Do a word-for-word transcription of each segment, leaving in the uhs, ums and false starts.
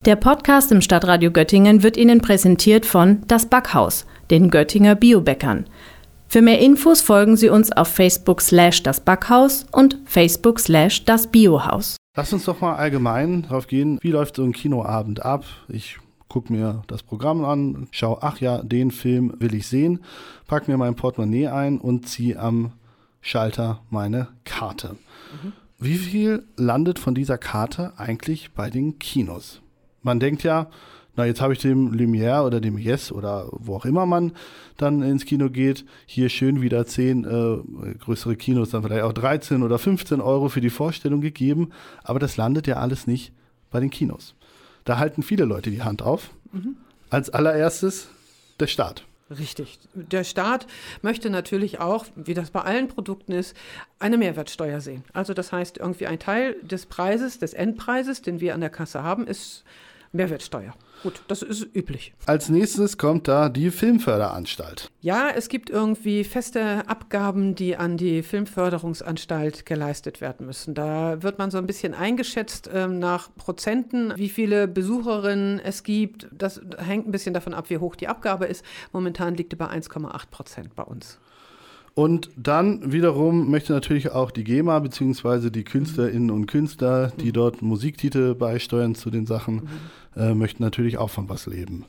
Der Podcast im Stadtradio Göttingen wird Ihnen präsentiert von Das Backhaus, den Göttinger Biobäckern. Für mehr Infos folgen Sie uns auf Facebook slash das Backhaus und Facebook slash das Biohaus. Lass uns doch mal allgemein drauf gehen, wie läuft so ein Kinoabend ab? Ich gucke mir das Programm an, schaue, ach ja, den Film will ich sehen, packe mir mein Portemonnaie ein und ziehe am Schalter meine Karte. Mhm. Wie viel landet von dieser Karte eigentlich bei den Kinos? Man denkt ja, na jetzt habe ich dem Lumière oder dem Yes oder wo auch immer man dann ins Kino geht, hier schön wieder zehn äh, größere Kinos, dann vielleicht auch dreizehn oder fünfzehn Euro für die Vorstellung gegeben. Aber das landet ja alles nicht bei den Kinos. Da halten viele Leute die Hand auf. Mhm. Als allererstes der Staat. Richtig. Der Staat möchte natürlich auch, wie das bei allen Produkten ist, eine Mehrwertsteuer sehen. Also das heißt, irgendwie ein Teil des Preises, des Endpreises, den wir an der Kasse haben, ist Mehrwertsteuer. Gut, das ist üblich. Als nächstes kommt da die Filmförderanstalt. Ja, es gibt irgendwie feste Abgaben, die an die Filmförderungsanstalt geleistet werden müssen. Da wird man so ein bisschen eingeschätzt äh, nach Prozenten, wie viele Besucherinnen es gibt. Das hängt ein bisschen davon ab, wie hoch die Abgabe ist. Momentan liegt die bei eins Komma acht Prozent bei uns. Und dann wiederum möchte natürlich auch die GEMA bzw. die KünstlerInnen und Künstler, die dort Musiktitel beisteuern zu den Sachen, mhm. äh, möchten natürlich auch von was leben.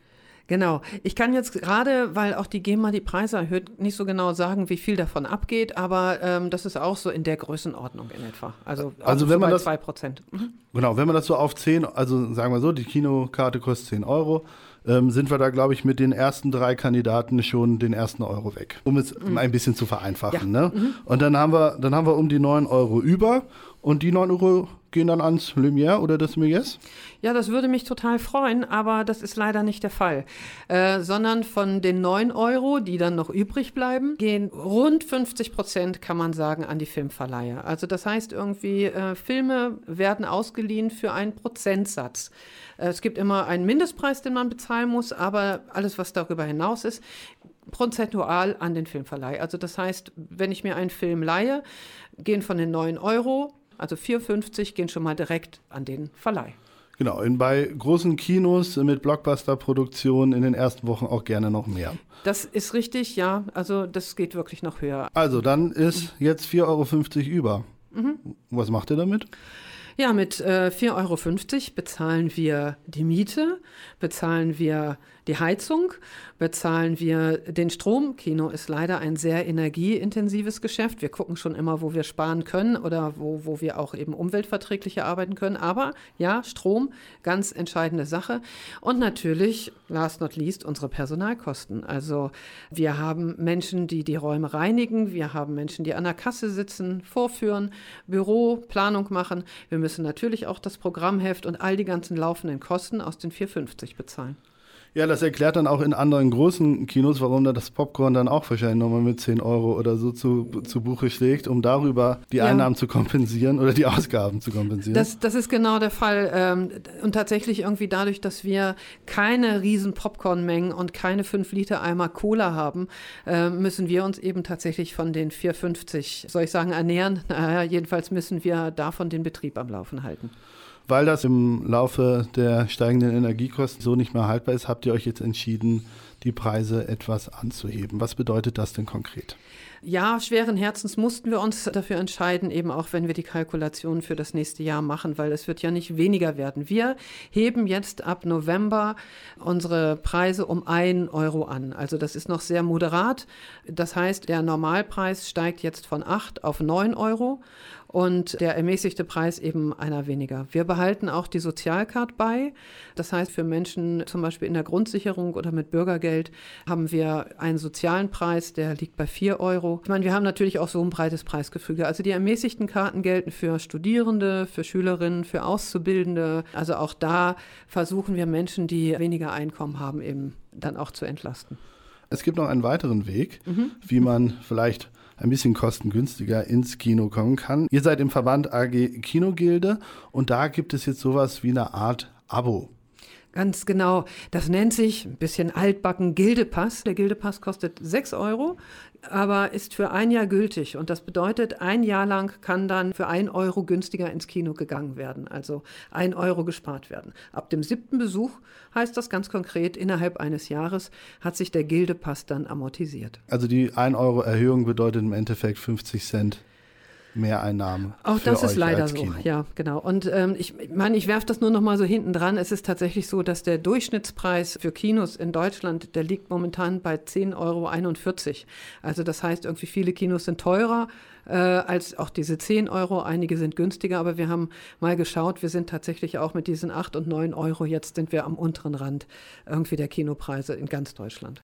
Genau. Ich kann jetzt gerade, weil auch die GEMA die Preise erhöht, nicht so genau sagen, wie viel davon abgeht, aber ähm, das ist auch so in der Größenordnung in etwa. Also, also wenn so man das zwei Prozent. Mhm. Genau, wenn man das so auf zehn, also sagen wir so, die Kinokarte kostet zehn Euro, ähm, sind wir da, glaube ich, mit den ersten drei Kandidaten schon den ersten Euro weg, um es mhm. ein bisschen zu vereinfachen. Ja. Ne? Mhm. Und dann haben wir, dann haben wir um die neun Euro über und die neun Euro gehen dann ans Lumière oder das Méliès? Ja, das würde mich total freuen, aber das ist leider nicht der Fall. Äh, sondern von den neun Euro, die dann noch übrig bleiben, gehen rund fünfzig Prozent, kann man sagen, an die Filmverleiher. Also das heißt irgendwie, äh, Filme werden ausgeliehen für einen Prozentsatz. Äh, es gibt immer einen Mindestpreis, den man bezahlen muss, aber alles, was darüber hinaus ist, prozentual an den Filmverleih. Also das heißt, wenn ich mir einen Film leihe, gehen von den neun Euro, also vier Euro fünfzig, gehen schon mal direkt an den Verleih. Genau, und bei großen Kinos mit Blockbuster-Produktionen in den ersten Wochen auch gerne noch mehr. Das ist richtig, ja. Also das geht wirklich noch höher. Also dann ist jetzt vier Euro fünfzig über. Mhm. Was macht ihr damit? Ja, mit äh, vier Euro fünfzig bezahlen wir die Miete, bezahlen wir die Heizung, bezahlen wir den Strom. Kino ist leider ein sehr energieintensives Geschäft. Wir gucken schon immer, wo wir sparen können oder wo, wo wir auch eben umweltverträglicher arbeiten können. Aber ja, Strom, ganz entscheidende Sache. Und natürlich, last not least, unsere Personalkosten. Also wir haben Menschen, die die Räume reinigen. Wir haben Menschen, die an der Kasse sitzen, vorführen, Büro, Planung machen. Wir müssen natürlich auch das Programmheft und all die ganzen laufenden Kosten aus den vier Euro fünfzig bezahlen. Ja, das erklärt dann auch in anderen großen Kinos, warum da das Popcorn dann auch wahrscheinlich nochmal mit zehn Euro oder so zu, zu Buche schlägt, um darüber die ja. Einnahmen zu kompensieren oder die Ausgaben zu kompensieren. Das, das ist genau der Fall. Und tatsächlich irgendwie dadurch, dass wir keine riesen Popcornmengen und keine fünf Liter Eimer Cola haben, müssen wir uns eben tatsächlich von den vier Euro fünfzig, soll ich sagen, ernähren. Naja, jedenfalls müssen wir davon den Betrieb am Laufen halten. Weil das im Laufe der steigenden Energiekosten so nicht mehr haltbar ist, habt ihr euch jetzt entschieden, die Preise etwas anzuheben. Was bedeutet das denn konkret? Ja, schweren Herzens mussten wir uns dafür entscheiden, eben auch wenn wir die Kalkulationen für das nächste Jahr machen, weil es wird ja nicht weniger werden. Wir heben jetzt ab November unsere Preise um ein Euro an. Also das ist noch sehr moderat. Das heißt, der Normalpreis steigt jetzt von acht auf neun Euro. Und der ermäßigte Preis eben einer weniger. Wir behalten auch die Sozialcard bei. Das heißt, für Menschen zum Beispiel in der Grundsicherung oder mit Bürgergeld haben wir einen sozialen Preis, der liegt bei vier Euro. Ich meine, wir haben natürlich auch so ein breites Preisgefüge. Also die ermäßigten Karten gelten für Studierende, für Schülerinnen, für Auszubildende. Also auch da versuchen wir Menschen, die weniger Einkommen haben, eben dann auch zu entlasten. Es gibt noch einen weiteren Weg, mhm. wie man vielleicht ein bisschen kostengünstiger ins Kino kommen kann. Ihr seid im Verband A G Kinogilde und da gibt es jetzt sowas wie eine Art Abo. Ganz genau. Das nennt sich, ein bisschen altbacken, Gildepass. Der Gildepass kostet sechs Euro, aber ist für ein Jahr gültig. Und das bedeutet, ein Jahr lang kann dann für ein Euro günstiger ins Kino gegangen werden. Also ein Euro gespart werden. Ab dem siebten Besuch heißt das ganz konkret, innerhalb eines Jahres hat sich der Gildepass dann amortisiert. Also die ein Euro Erhöhung bedeutet im Endeffekt fünfzig Cent Mehreinnahmen. Auch für das ist euch leider als so, Kino. ja, genau. Und ähm, ich meine, ich werfe das nur noch mal so hinten dran. Es ist tatsächlich so, dass der Durchschnittspreis für Kinos in Deutschland, der liegt momentan bei zehn Euro einundvierzig. Also das heißt, irgendwie viele Kinos sind teurer äh, als auch diese zehn Euro. Einige sind günstiger, aber wir haben mal geschaut, wir sind tatsächlich auch mit diesen acht und neun Euro, jetzt sind wir am unteren Rand irgendwie der Kinopreise in ganz Deutschland.